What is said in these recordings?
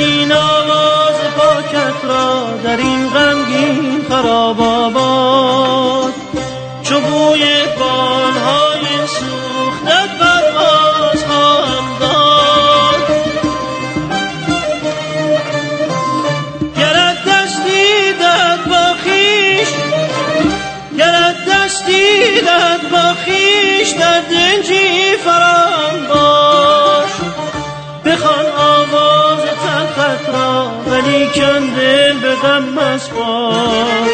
این آواز پاکت را در این غمگین خراب آباد، چو بوی بالهای سوختت پرواز خواهم داد. گرت دستی دهد با خویش، گرت دستی دهد با خویش، در دنجی فراهم باش. بخوان آواز تلخت را ولیکن دل به غم مسپار.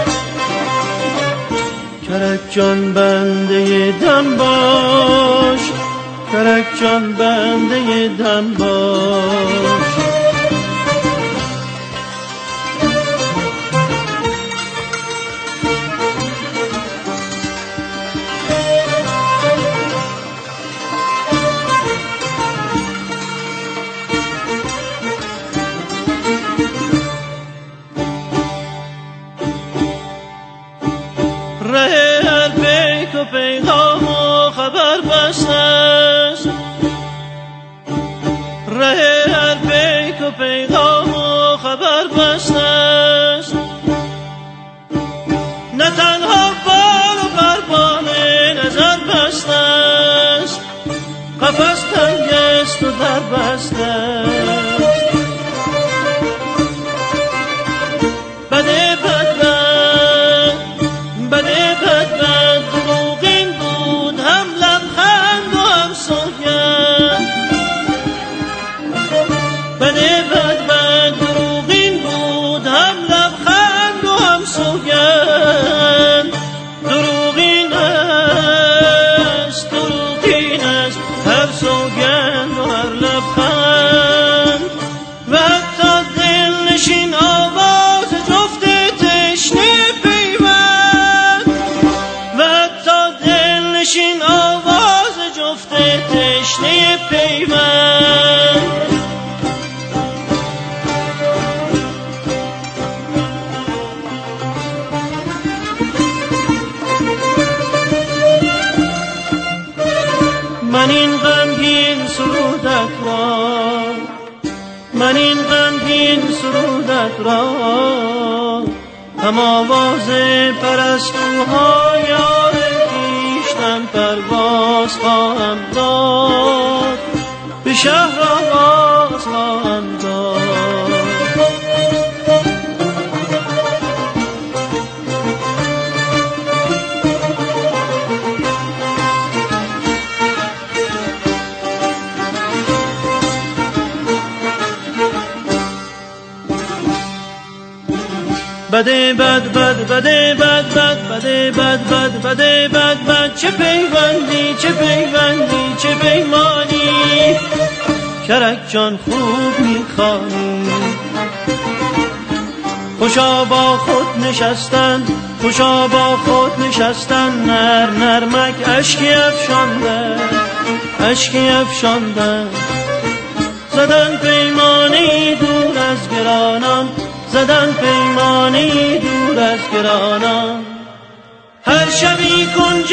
کرک جان بنده دم باش، کرک جان بنده دم باش. ره هر پیک و پیغام و خبر بسته است، ره هر پیک و پیغام و خبر بسته است. نه تنها بال و پربال نظر بسته است، قفس تنگ است و در بسته است. بده بد دروغین بود، هم لبخند و هم سوگند. بده بد دروغین بود، هم لبخند و هم سوگند. دروغین است هر سوگند و هر لبخند. و حتی دلنشین آواز جفت تشنه نشین آواز جفت تشنه پیوند. من این غمگین سرودت را، من این غمگین سرودت را، هم آواز پرستوها یار پرواز خواهم داد، به شهر آواز خواهم داد. بده بد بده بد بده بده بد چه پیوندی چه پیوندی چه پیمانی. کرک جان خوب میخوانی، خوشا با خود نشستن، خوشا با خود نشستن. نرمک اشکی افشاندن، اشکی افشاندن. زدن پیمانی دور از گرانان، زدن پیمانی دور از گرانان. هر شبی کنج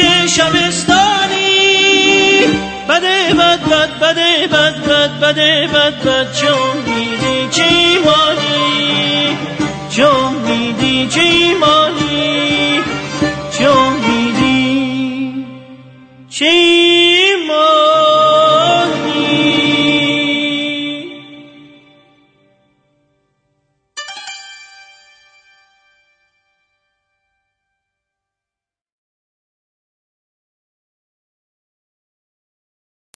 شبستانی، بده بده بده چه امیدی چه ایمانی، چه امیدی چه ایمانی.